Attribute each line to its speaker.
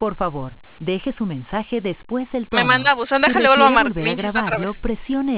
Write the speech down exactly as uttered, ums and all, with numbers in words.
Speaker 1: Por favor, deje su mensaje después del tono.
Speaker 2: Me manda buzón,
Speaker 1: Si
Speaker 2: déjale vuelvo a
Speaker 1: requiere
Speaker 2: marcar
Speaker 1: volver a
Speaker 2: otra
Speaker 1: grabarlo,
Speaker 2: vez.
Speaker 1: presione